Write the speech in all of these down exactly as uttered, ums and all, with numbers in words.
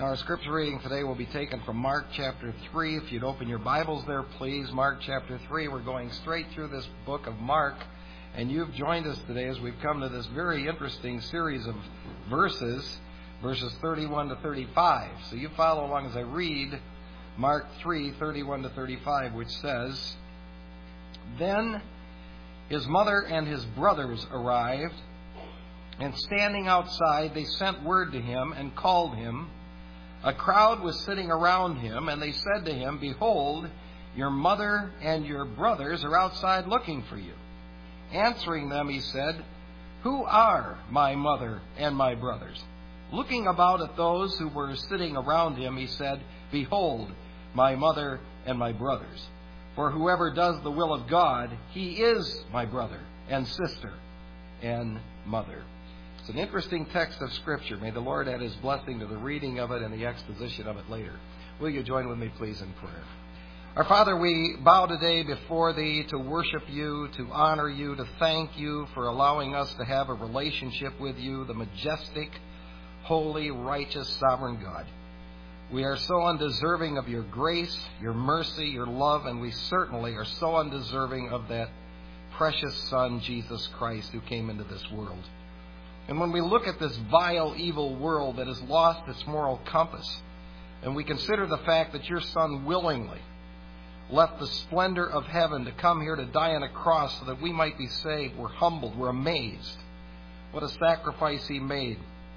Our scripture reading today will be taken from Mark chapter three. If you'd open your Bibles there, please. Mark chapter three. We're going straight through this book of Mark, and you've joined us today as we've come to this very interesting series of verses, verses thirty-one to thirty-five. So you follow along as I read Mark three, thirty-one to thirty-five, which says, "Then his mother and his brothers arrived, and standing outside they sent word to him and called him. A crowd was sitting around him, and they said to him, 'Behold, your mother and your brothers are outside looking for you.' Answering them, he said, 'Who are my mother and my brothers?' Looking about at those who were sitting around him, he said, 'Behold, my mother and my brothers. For whoever does the will of God, he is my brother and sister and mother.'" It's an interesting text of Scripture. May the Lord add His blessing to the reading of it and the exposition of it later. Will you join with me, please, in prayer? Our Father, we bow today before Thee to worship You, to honor You, to thank You for allowing us to have a relationship with You, the majestic, holy, righteous, sovereign God. We are so undeserving of Your grace, Your mercy, Your love, and we certainly are so undeserving of that precious Son, Jesus Christ, who came into this world. And when we look at this vile, evil world that has lost its moral compass, and we consider the fact that Your Son willingly left the splendor of heaven to come here to die on a cross so that we might be saved, we're humbled, we're amazed. What a sacrifice He made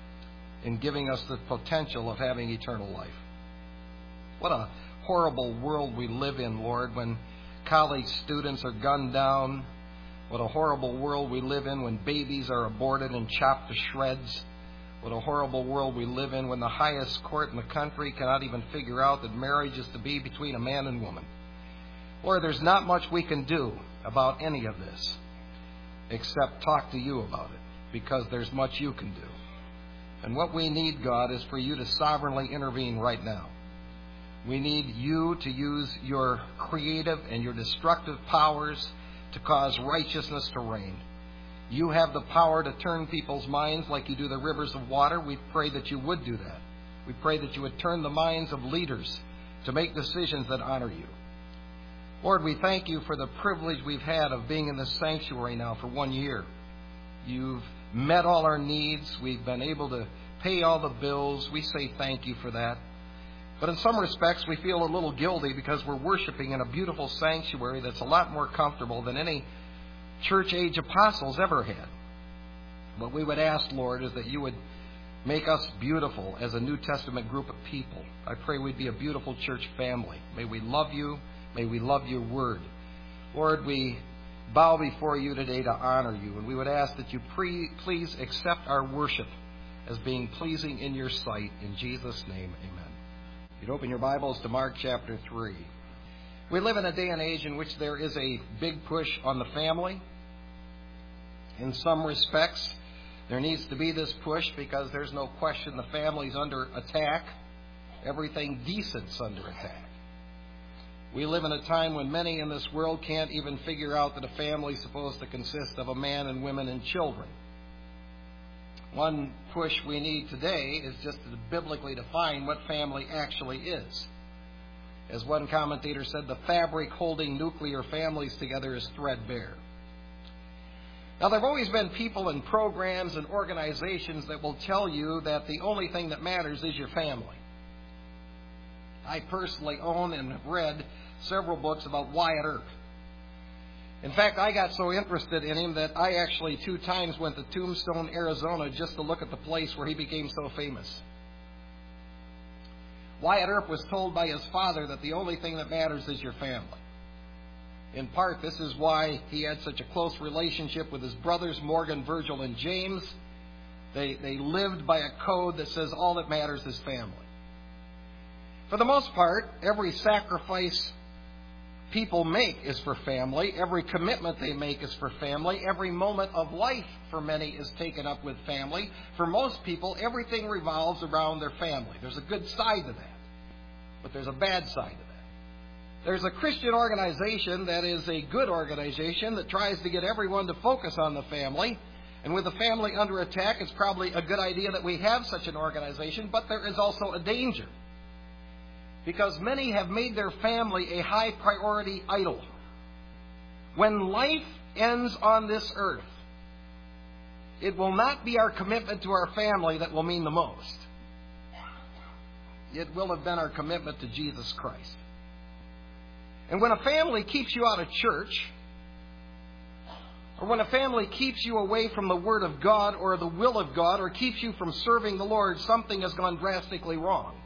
in giving us the potential of having eternal life. What a horrible world we live in, Lord, when college students are gunned down. What a horrible world we live in when babies are aborted and chopped to shreds. What a horrible world we live in when the highest court in the country cannot even figure out that marriage is to be between a man and woman. Lord, there's not much we can do about any of this except talk to You about it, because there's much You can do. And what we need, God, is for You to sovereignly intervene right now. We need You to use Your creative and Your destructive powers to cause righteousness to reign. You have the power to turn people's minds like You do the rivers of water. We pray that You would do that. We pray that You would turn the minds of leaders to make decisions that honor You. Lord, we thank You for the privilege we've had of being in this sanctuary now for one year. You've met all our needs. We've been able to pay all the bills. We say thank You for that. But in some respects, we feel a little guilty because we're worshiping in a beautiful sanctuary that's a lot more comfortable than any church-age apostles ever had. What we would ask, Lord, is that You would make us beautiful as a New Testament group of people. I pray we'd be a beautiful church family. May we love You. May we love Your word. Lord, we bow before You today to honor You, and we would ask that You pre- please accept our worship as being pleasing in Your sight. In Jesus' name, amen. You'd open your Bibles to Mark chapter three. We live in a day and age in which there is a big push on the family. In some respects, there needs to be this push because there's no question the family's under attack. Everything decent's under attack. We live in a time when many in this world can't even figure out that a family's supposed to consist of a man and women and children. One push we need today is just to biblically define what family actually is. As one commentator said, the fabric holding nuclear families together is threadbare. Now, there have always been people and programs and organizations that will tell you that the only thing that matters is your family. I personally own and have read several books about Wyatt Earp. In fact, I got so interested in him that I actually two times went to Tombstone, Arizona, just to look at the place where he became so famous. Wyatt Earp was told by his father that the only thing that matters is your family. In part, this is why he had such a close relationship with his brothers, Morgan, Virgil, and James. They, they lived by a code that says all that matters is family. For the most part, every sacrifice people make is for family. Every commitment they make is for family. Every moment of life for many is taken up with family. For most people, everything revolves around their family. There's a good side to that, but there's a bad side to that. There's a Christian organization that is a good organization that tries to get everyone to focus on the family, And with the family under attack, it's probably a good idea that we have such an organization, but there is also a danger. Because many have made their family a high priority idol. When life ends on this earth, it will not be our commitment to our family that will mean the most. It will have been our commitment to Jesus Christ. And when a family keeps you out of church, or when a family keeps you away from the Word of God or the will of God, or keeps you from serving the Lord, something has gone drastically wrong.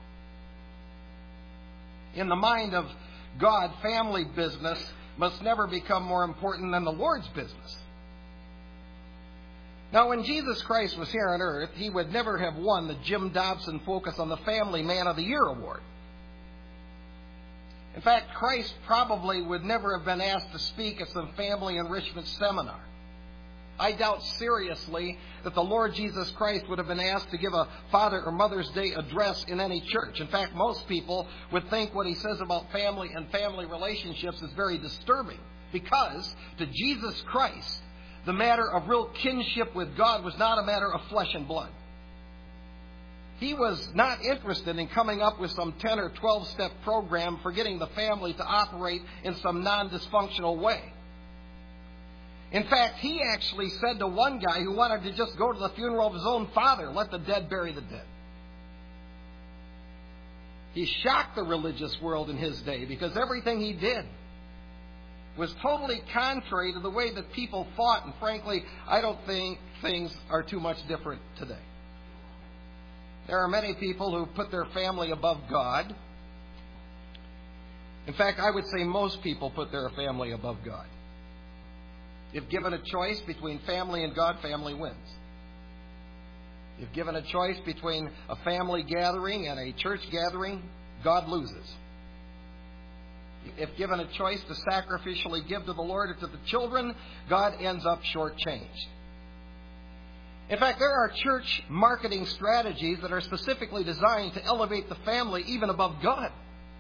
In the mind of God, family business must never become more important than the Lord's business. Now, when Jesus Christ was here on earth, He would never have won the Jim Dobson Focus on the Family Man of the Year award. In fact, Christ probably would never have been asked to speak at some family enrichment seminar. I doubt seriously that the Lord Jesus Christ would have been asked to give a Father or Mother's Day address in any church. In fact, most people would think what He says about family and family relationships is very disturbing, because to Jesus Christ, the matter of real kinship with God was not a matter of flesh and blood. He was not interested in coming up with some ten or twelve step program for getting the family to operate in some non-dysfunctional way. In fact, He actually said to one guy who wanted to just go to the funeral of his own father, let the dead bury the dead. He shocked the religious world in His day because everything He did was totally contrary to the way that people thought. And frankly, I don't think things are too much different today. There are many people who put their family above God. In fact, I would say most people put their family above God. If given a choice between family and God, family wins. If given a choice between a family gathering and a church gathering, God loses. If given a choice to sacrificially give to the Lord or to the children, God ends up shortchanged. In fact, there are church marketing strategies that are specifically designed to elevate the family even above God.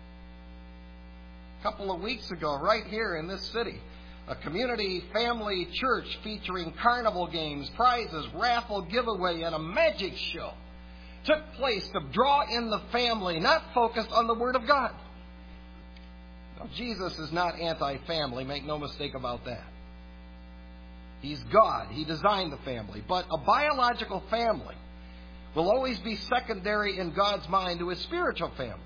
A couple of weeks ago, right here in this city, a community family church featuring carnival games, prizes, raffle giveaway, and a magic show took place to draw in the family, not focused on the Word of God. Now, Jesus is not anti-family, make no mistake about that. He's God. He designed the family. But a biological family will always be secondary in God's mind to His spiritual family.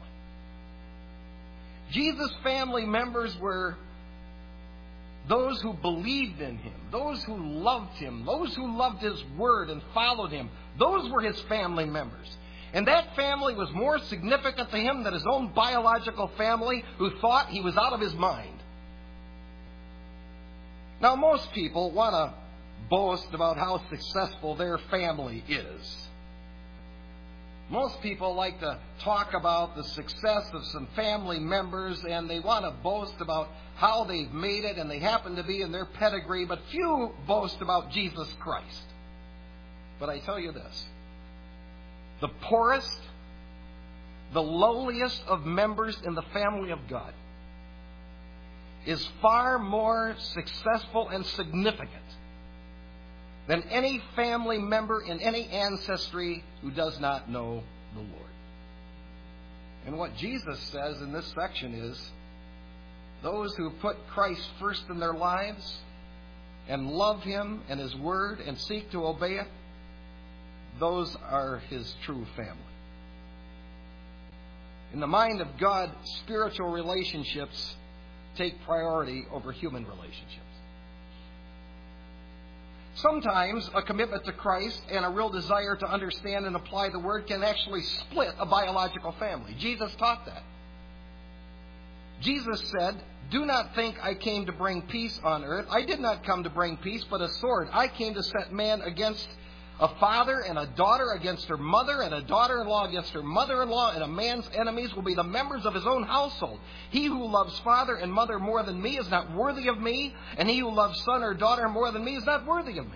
Jesus' family members were those who believed in Him, those who loved Him, those who loved His Word and followed Him. Those were His family members. And that family was more significant to Him than His own biological family, who thought He was out of His mind. Now, most people want to boast about how successful their family is. Most people like to talk about the success of some family members, and they want to boast about how they've made it, and they happen to be in their pedigree, but few boast about Jesus Christ. But I tell you this, the poorest, the lowliest of members in the family of God is far more successful and significant than any family member in any ancestry who does not know the Lord. And what Jesus says in this section is, those who put Christ first in their lives and love Him and His Word and seek to obey it, those are His true family. In the mind of God, spiritual relationships take priority over human relationships. Sometimes a commitment to Christ and a real desire to understand and apply the Word can actually split a biological family. Jesus taught that. Jesus said, "Do not think I came to bring peace on earth. I did not come to bring peace, but a sword. I came to set man against a father and a daughter against her mother, and a daughter-in-law against her mother-in-law, and a man's enemies will be the members of his own household. He who loves father and mother more than me is not worthy of me, and he who loves son or daughter more than me is not worthy of me."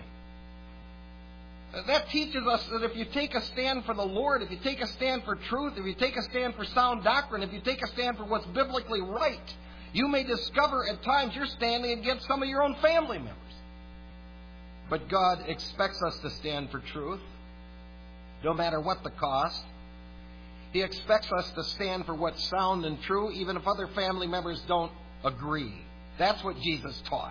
That teaches us that if you take a stand for the Lord, if you take a stand for truth, if you take a stand for sound doctrine, if you take a stand for what's biblically right, you may discover at times you're standing against some of your own family members. But God expects us to stand for truth, no matter what the cost. He expects us to stand for what's sound and true, even if other family members don't agree. That's what Jesus taught.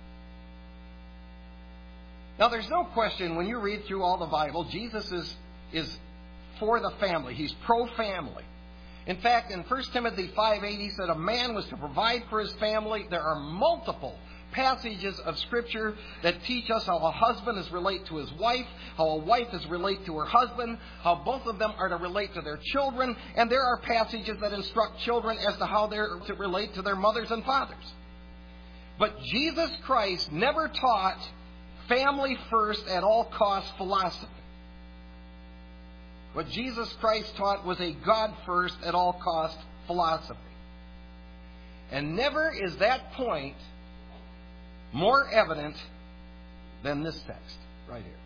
Now, there's no question when you read through all the Bible, Jesus is, is for the family. He's pro-family. In fact, in First Timothy five eight, he said a man was to provide for his family. There are multiple passages of Scripture that teach us how a husband is relate to his wife, how a wife is relate to her husband, how both of them are to relate to their children, and there are passages that instruct children as to how they're to relate to their mothers and fathers. But Jesus Christ never taught family first at all costs philosophy. What Jesus Christ taught was a God first at all cost philosophy. And never is that point more evident than this text right here.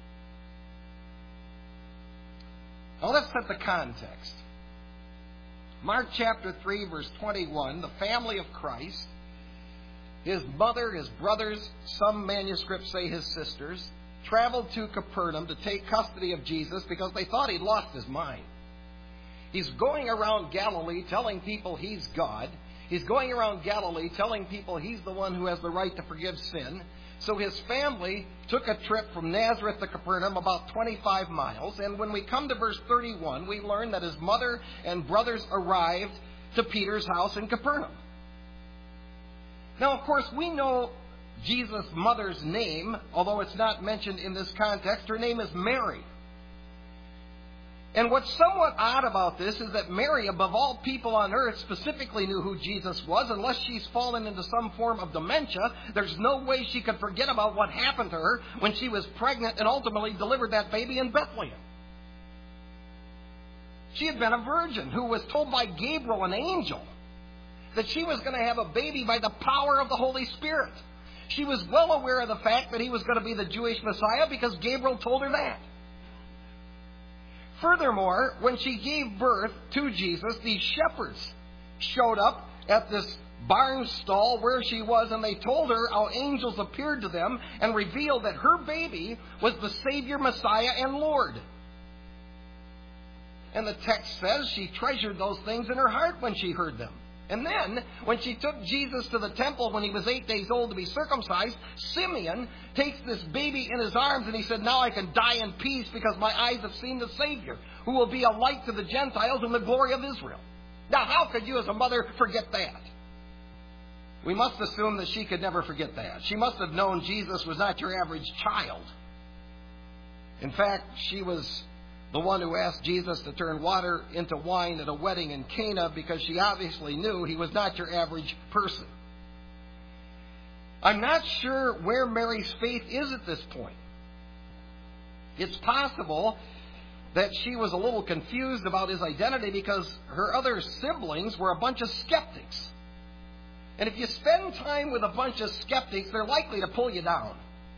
Now let's set the context. Mark chapter three, verse twenty-one, the family of Christ, his mother, his brothers, some manuscripts say his sisters, traveled to Capernaum to take custody of Jesus because they thought he'd lost his mind. He's going around Galilee telling people he's God. He's going around Galilee telling people he's the one who has the right to forgive sin. So his family took a trip from Nazareth to Capernaum, about twenty-five miles. And when we come to verse thirty-one, we learn that his mother and brothers arrived to Peter's house in Capernaum. Now, of course, we know Jesus' mother's name, although it's not mentioned in this context. Her name is Mary. And what's somewhat odd about this is that Mary, above all people on earth, specifically knew who Jesus was. Unless she's fallen into some form of dementia, there's no way she could forget about what happened to her when she was pregnant and ultimately delivered that baby in Bethlehem. She had been a virgin who was told by Gabriel, an angel, that she was going to have a baby by the power of the Holy Spirit. She was well aware of the fact that he was going to be the Jewish Messiah because Gabriel told her that. Furthermore, when she gave birth to Jesus, these shepherds showed up at this barn stall where she was, and they told her how angels appeared to them and revealed that her baby was the Savior, Messiah, and Lord. And the text says she treasured those things in her heart when she heard them. And then, when she took Jesus to the temple when he was eight days old to be circumcised, Simeon takes this baby in his arms and he said, now I can die in peace because my eyes have seen the Savior, who will be a light to the Gentiles and the glory of Israel. Now, how could you as a mother forget that? We must assume that she could never forget that. She must have known Jesus was not your average child. In fact, she was the one who asked Jesus to turn water into wine at a wedding in Cana because she obviously knew he was not your average person. I'm not sure where Mary's faith is at this point. It's possible that she was a little confused about his identity because her other siblings were a bunch of skeptics. And if you spend time with a bunch of skeptics, they're likely to pull you down.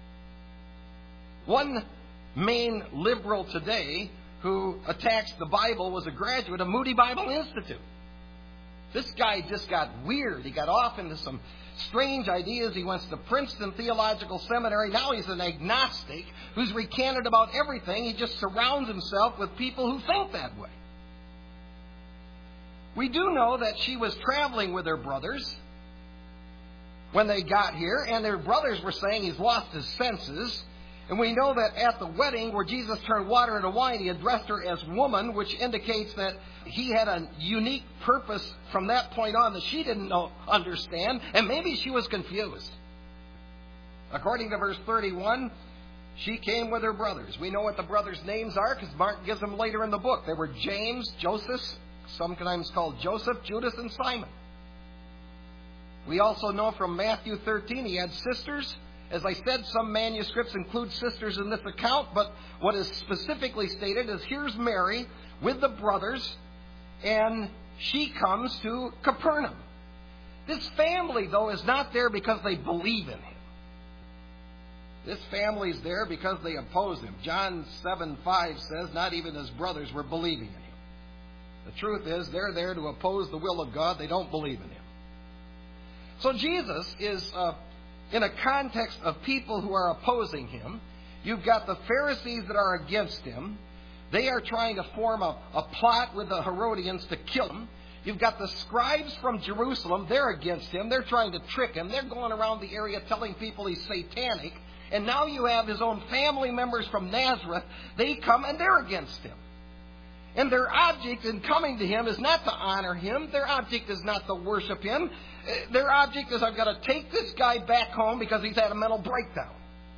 One main liberal today who attacks the Bible was a graduate of Moody Bible Institute. This guy just got weird. He got off into some strange ideas. He went to Princeton Theological Seminary. Now he's an agnostic who's recanted about everything. He just surrounds himself with people who think that way. We do know that she was traveling with her brothers when they got here, and their brothers were saying he's lost his senses. And we know that at the wedding where Jesus turned water into wine, he addressed her as woman, which indicates that he had a unique purpose from that point on that she didn't know, understand, and maybe she was confused. According to verse thirty-one, she came with her brothers. We know what the brothers' names are because Mark gives them later in the book. They were James, Joseph, sometimes called Joseph, Judas, and Simon. We also know from Matthew thirteen he had sisters. As I said, some manuscripts include sisters in this account, but what is specifically stated is here's Mary with the brothers, and she comes to Capernaum. This family, though, is not there because they believe in him. This family is there because they oppose him. John seven five says not even his brothers were believing in him. The truth is they're there to oppose the will of God. They don't believe in him. So Jesus is Uh, in a context of people who are opposing him, You've got the Pharisees that are against him. They are trying to form a, a plot with the Herodians to kill him. You've got the scribes from Jerusalem. They're against him. They're trying to trick him. They're going around the area telling people he's satanic. And now you have his own family members from Nazareth. They come and they're against him. And their object in coming to him is not to honor him. Their object is not to worship him. Their object is, I've got to take this guy back home because he's had a mental breakdown.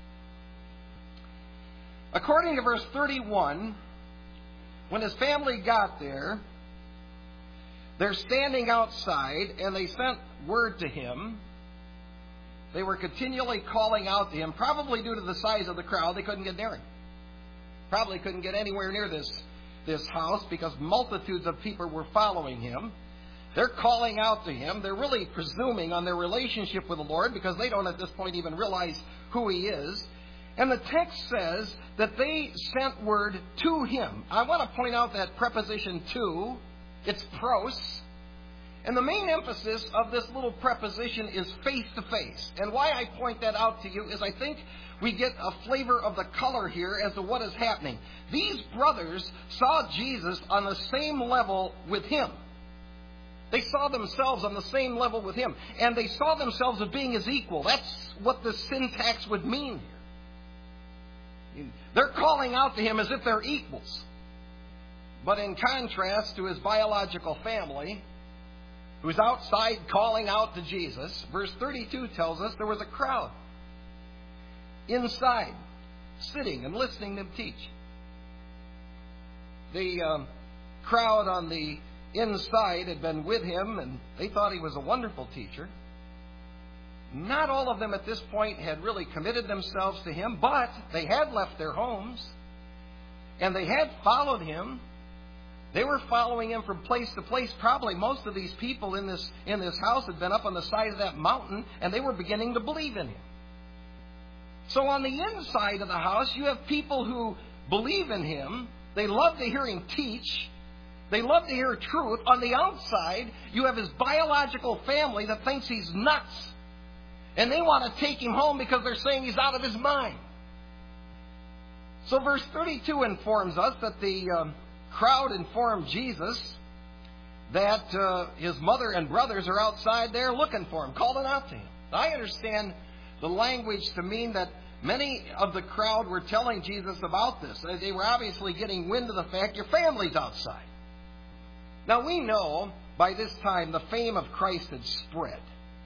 According to verse thirty-one, when his family got there, they're standing outside and they sent word to him. They were continually calling out to him, probably due to the size of the crowd. They couldn't get near him. Probably couldn't get anywhere near this this house because multitudes of people were following him. They're calling out to him. They're really presuming on their relationship with the Lord because they don't at this point even realize who he is. And the text says that they sent word to him. I want to point out that preposition to, it's pros. And the main emphasis of this little preposition is face to face. And why I point that out to you is I think we get a flavor of the color here as to what is happening. These brothers saw Jesus on the same level with him. They saw themselves on the same level with him. And they saw themselves as being his equal. That's what the syntax would mean here. They're calling out to him as if they're equals. But in contrast to his biological family, who's outside calling out to Jesus, verse thirty-two tells us there was a crowd inside, sitting and listening to him teach. The um, crowd on the inside had been with him, and they thought he was a wonderful teacher. Not all of them at this point had really committed themselves to him, but they had left their homes, and they had followed him. They were following him from place to place. Probably most of these people in this in this house had been up on the side of that mountain, and they were beginning to believe in him. So on the inside of the house, you have people who believe in him. They love to hear him teach. They love to hear truth. On the outside, you have his biological family that thinks he's nuts. And they want to take him home because they're saying he's out of his mind. So verse thirty-two informs us that the um, crowd informed Jesus that uh, his mother and brothers are outside there looking for him, calling out to him. I understand the language to mean that many of the crowd were telling Jesus about this. They were obviously getting wind of the fact your family's outside. Now we know by this time the fame of Christ had spread.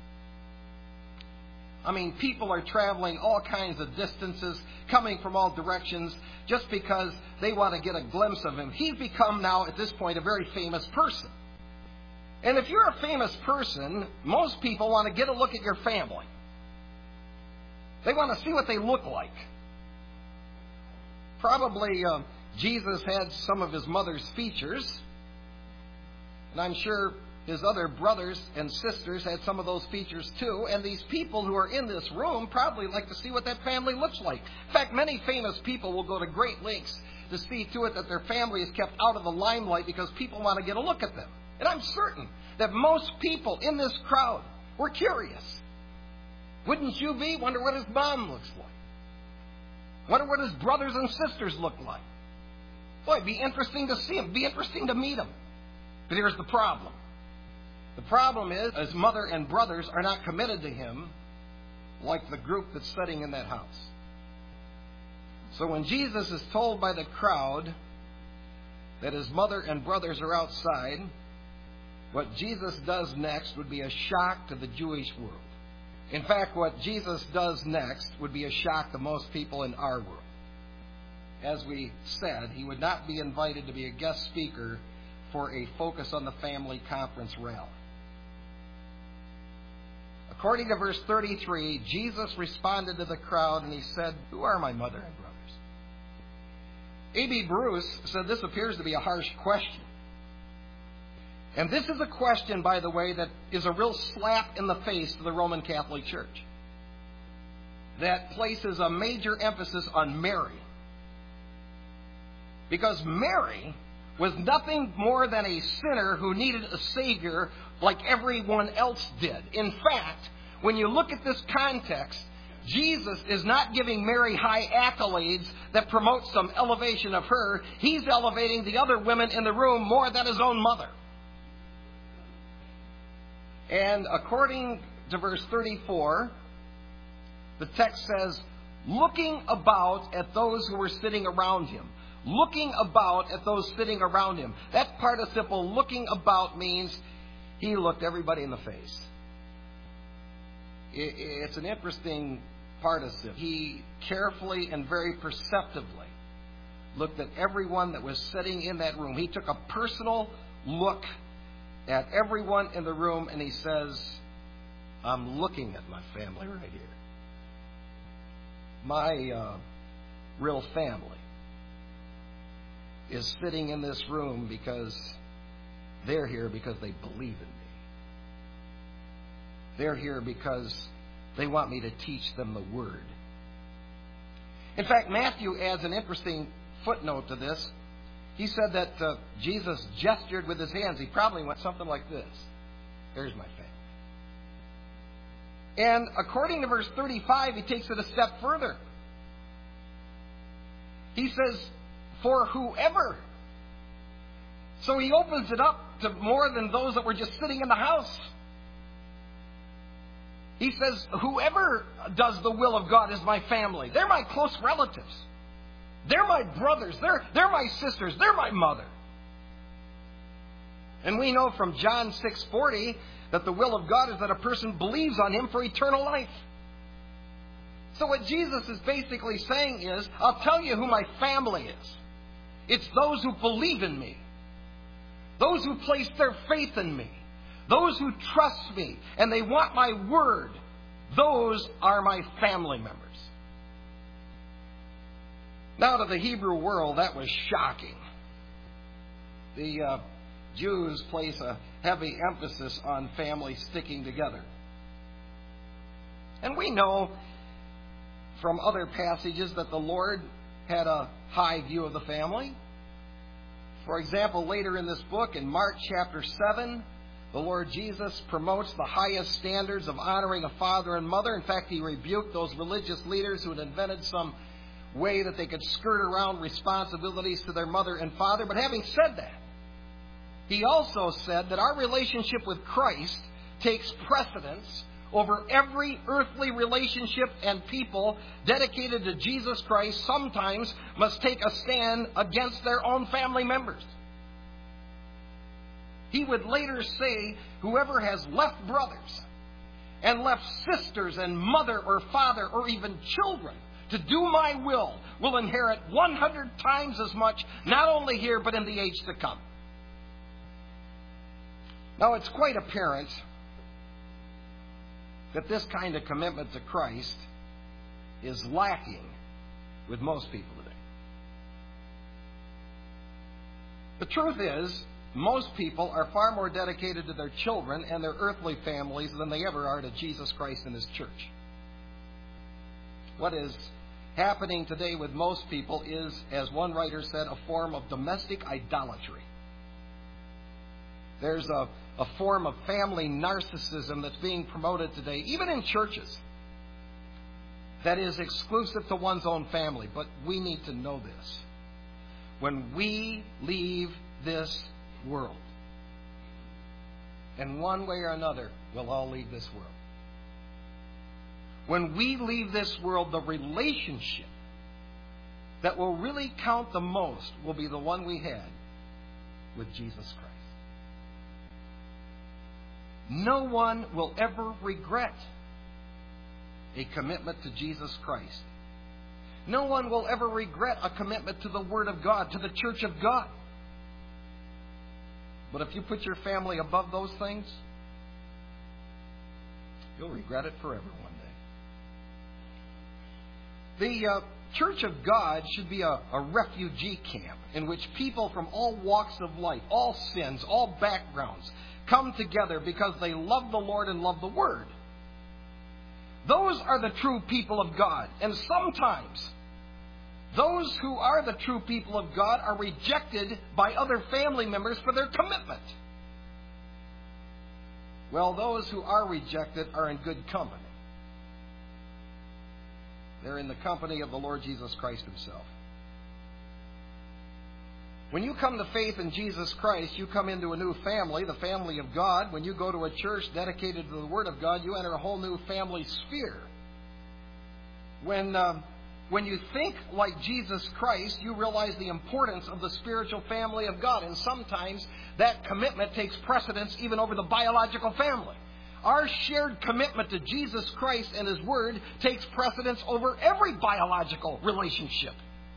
I mean, people are traveling all kinds of distances, coming from all directions, just because they want to get a glimpse of him. He's become now, at this point, a very famous person. And if you're a famous person, most people want to get a look at your family. They want to see what they look like. Probably uh, Jesus had some of his mother's features, and I'm sure his other brothers and sisters had some of those features too. And these people who are in this room probably like to see what that family looks like. In fact, many famous people will go to great lengths to see to it that their family is kept out of the limelight because people want to get a look at them. And I'm certain that most people in this crowd were curious. Wouldn't you be? Wonder what his mom looks like. Wonder what his brothers and sisters look like. Boy, it'd be interesting to see him. It'd be interesting to meet him. But here's the problem. The problem is, his mother and brothers are not committed to him like the group that's sitting in that house. So when Jesus is told by the crowd that his mother and brothers are outside, what Jesus does next would be a shock to the Jewish world. In fact, what Jesus does next would be a shock to most people in our world. As we said, he would not be invited to be a guest speaker for a Focus on the Family conference rally. According to verse thirty-three, Jesus responded to the crowd and he said, "Who are my mother and brothers?" A B Bruce said this appears to be a harsh question. And this is a question, by the way, that is a real slap in the face to the Roman Catholic Church. That places a major emphasis on Mary. Because Mary was nothing more than a sinner who needed a Savior like everyone else did. In fact, when you look at this context, Jesus is not giving Mary high accolades that promote some elevation of her. He's elevating the other women in the room more than his own mother. And according to verse thirty-four, the text says, looking about at those who were sitting around him. Looking about at those sitting around him. That participle, looking about, means he looked everybody in the face. It's an interesting participle. He carefully and very perceptively looked at everyone that was sitting in that room. He took a personal look at everyone in the room, and he says, I'm looking at my family right here. My uh, real family is sitting in this room because they're here because they believe in me. They're here because they want me to teach them the Word. In fact, Matthew adds an interesting footnote to this. He said that uh, Jesus gestured with his hands. He probably went something like this. There's my family. And according to verse thirty-five, he takes it a step further. He says, for whoever. So he opens it up to more than those that were just sitting in the house. He says, whoever does the will of God is my family. They're my close relatives. They're my brothers. They're, they're my sisters. They're my mother. And we know from John six forty that the will of God is that a person believes on him for eternal life. So what Jesus is basically saying is, I'll tell you who my family is. It's those who believe in me. Those who place their faith in me. Those who trust me and they want my word. Those are my family members. Now to the Hebrew world, that was shocking. The uh, Jews place a heavy emphasis on family sticking together. And we know from other passages that the Lord had a high view of the family. For example, later in this book, in Mark chapter seven, the Lord Jesus promotes the highest standards of honoring a father and mother. In fact, he rebuked those religious leaders who had invented some way that they could skirt around responsibilities to their mother and father. But having said that, he also said that our relationship with Christ takes precedence over every earthly relationship, and people dedicated to Jesus Christ sometimes must take a stand against their own family members. He would later say, whoever has left brothers and left sisters and mother or father or even children to do my will will inherit one hundred times as much, not only here but in the age to come. Now it's quite apparent that this kind of commitment to Christ is lacking with most people today. The truth is, most people are far more dedicated to their children and their earthly families than they ever are to Jesus Christ and His church. What is happening today with most people is, as one writer said, a form of domestic idolatry. There's a A form of family narcissism that's being promoted today, even in churches, that is exclusive to one's own family. But we need to know this. When we leave this world, and one way or another, we'll all leave this world. When we leave this world, the relationship that will really count the most will be the one we had with Jesus Christ. No one will ever regret a commitment to Jesus Christ. No one will ever regret a commitment to the Word of God, to the Church of God. But if you put your family above those things, you'll regret it forever one day. The uh, Church of God should be a, a refugee camp in which people from all walks of life, all sins, all backgrounds, come together because they love the Lord and love the Word. Those are the true people of God. And sometimes those who are the true people of God are rejected by other family members for their commitment. Well, those who are rejected are in good company. They're in the company of the Lord Jesus Christ Himself. When you come to faith in Jesus Christ, you come into a new family, the family of God. When you go to a church dedicated to the Word of God, you enter a whole new family sphere. When, um, when you think like Jesus Christ, you realize the importance of the spiritual family of God. And sometimes that commitment takes precedence even over the biological family. Our shared commitment to Jesus Christ and His Word takes precedence over every biological relationship.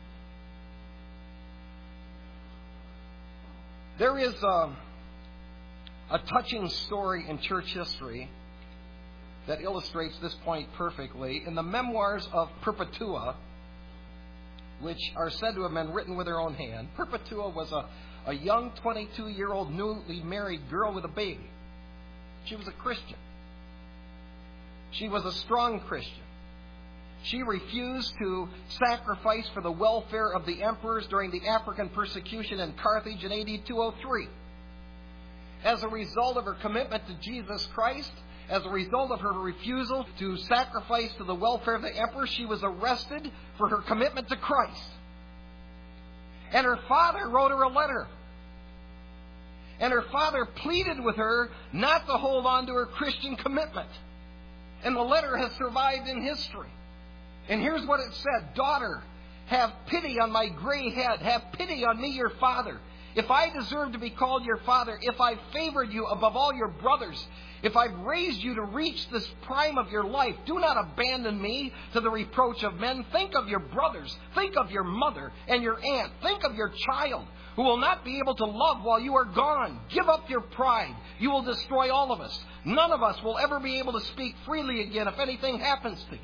There is a, a touching story in church history that illustrates this point perfectly. In the memoirs of Perpetua, which are said to have been written with her own hand, Perpetua was a, a young twenty-two-year-old newly married girl with a baby. She was a Christian. She was a strong Christian. She refused to sacrifice for the welfare of the emperors during the African persecution in Carthage in A D two oh three. As a result of her commitment to Jesus Christ, as a result of her refusal to sacrifice to the welfare of the emperor, she was arrested for her commitment to Christ. And her father wrote her a letter. And her father pleaded with her not to hold on to her Christian commitment. And the letter has survived in history. And here's what it said: "Daughter, have pity on my gray head. Have pity on me, your father. If I deserve to be called your father, if I've favored you above all your brothers, if I've raised you to reach this prime of your life, do not abandon me to the reproach of men. Think of your brothers. Think of your mother and your aunt. Think of your child, who will not be able to love while you are gone. Give up your pride. You will destroy all of us. None of us will ever be able to speak freely again if anything happens to you."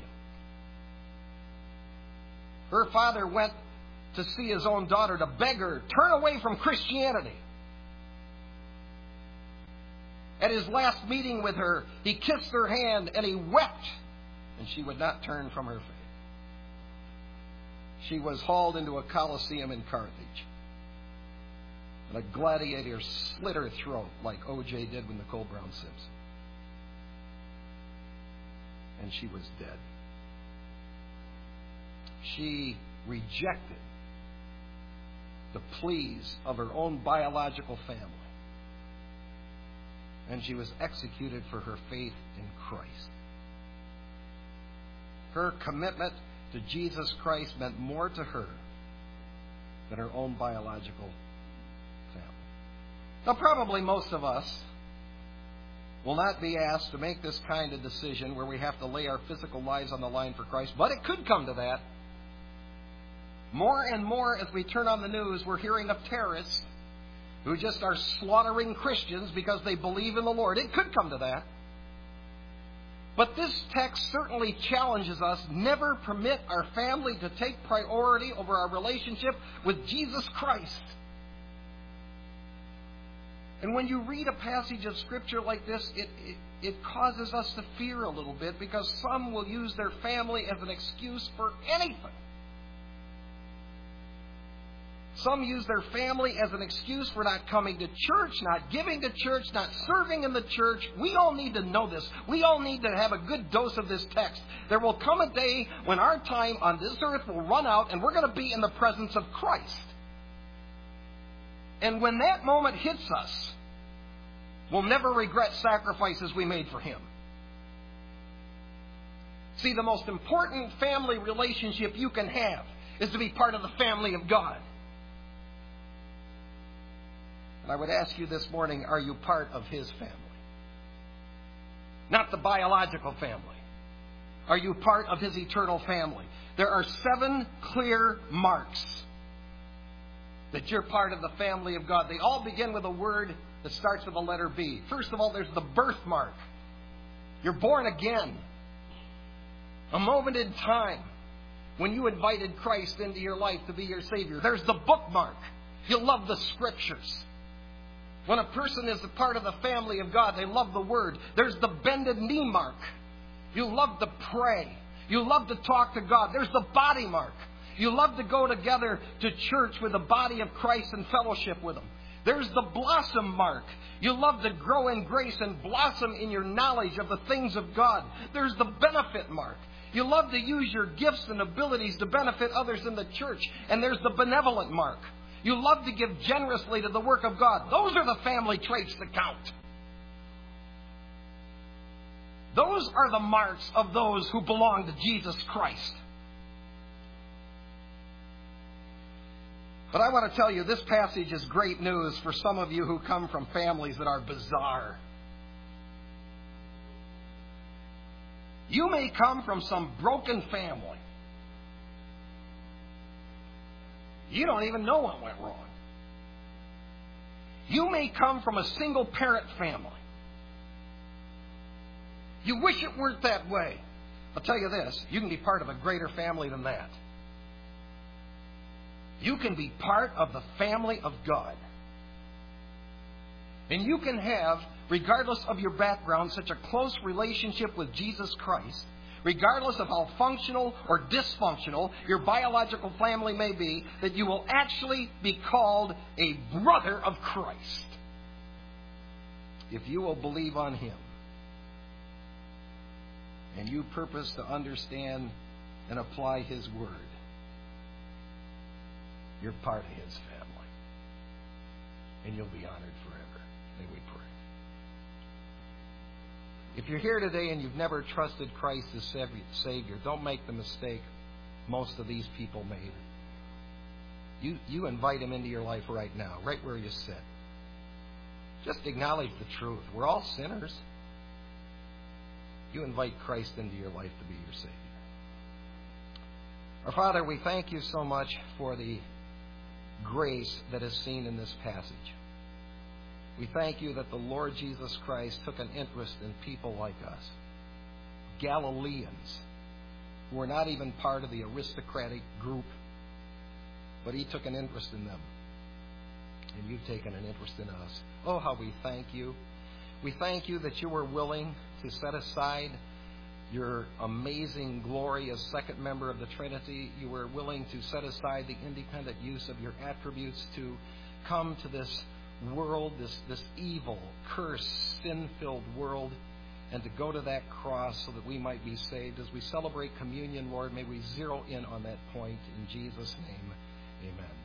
Her father went to see his own daughter to beg her, turn away from Christianity. At his last meeting with her, he kissed her hand and he wept, and she would not turn from her faith. She was hauled into a coliseum in Carthage, and a gladiator slit her throat like O J did with Nicole Brown Simpson. And she was dead. She rejected the pleas of her own biological family. And she was executed for her faith in Christ. Her commitment to Jesus Christ meant more to her than her own biological family. Now, probably most of us will not be asked to make this kind of decision where we have to lay our physical lives on the line for Christ, but it could come to that. More and more, as we turn on the news, we're hearing of terrorists who just are slaughtering Christians because they believe in the Lord. It could come to that. But this text certainly challenges us. Never permit our family to take priority over our relationship with Jesus Christ. And when you read a passage of Scripture like this, it, it, it causes us to fear a little bit, because some will use their family as an excuse for anything. Some use their family as an excuse for not coming to church, not giving to church, not serving in the church. We all need to know this. We all need to have a good dose of this text. There will come a day when our time on this earth will run out and we're going to be in the presence of Christ. And when that moment hits us, we'll never regret sacrifices we made for Him. See, the most important family relationship you can have is to be part of the family of God. I would ask you this morning, are you part of His family? Not the biological family. Are you part of His eternal family? There are seven clear marks that you're part of the family of God. They all begin with a word that starts with the letter B. First of all, there's the birthmark. You're born again. A moment in time when you invited Christ into your life to be your Savior. There's the bookmark. You love the Scriptures. When a person is a part of the family of God, they love the Word. There's the bended knee mark. You love to pray. You love to talk to God. There's the body mark. You love to go together to church with the body of Christ and fellowship with Him. There's the blossom mark. You love to grow in grace and blossom in your knowledge of the things of God. There's the benefit mark. You love to use your gifts and abilities to benefit others in the church. And there's the benevolent mark. You love to give generously to the work of God. Those are the family traits that count. Those are the marks of those who belong to Jesus Christ. But I want to tell you, this passage is great news for some of you who come from families that are bizarre. You may come from some broken family. You don't even know what went wrong. You may come from a single parent family. You wish it weren't that way. I'll tell you this, you can be part of a greater family than that. You can be part of the family of God. And you can have, regardless of your background, such a close relationship with Jesus Christ, regardless of how functional or dysfunctional your biological family may be, that you will actually be called a brother of Christ if you will believe on Him. And you purpose to understand and apply His Word. You're part of His family. And you'll be honored forever. May we pray. If you're here today and you've never trusted Christ as Savior, don't make the mistake most of these people made. You, you invite Him into your life right now, right where you sit. Just acknowledge the truth. We're all sinners. You invite Christ into your life to be your Savior. Our Father, we thank You so much for the grace that is seen in this passage. We thank You that the Lord Jesus Christ took an interest in people like us, Galileans, who were not even part of the aristocratic group, but He took an interest in them. And You've taken an interest in us. Oh, how we thank You. We thank You that You were willing to set aside Your amazing glory as second member of the Trinity. You were willing to set aside the independent use of Your attributes to come to this world, this, this evil, cursed, sin-filled world, and to go to that cross so that we might be saved. As we celebrate communion, Lord, may we zero in on that point. In Jesus' name, amen.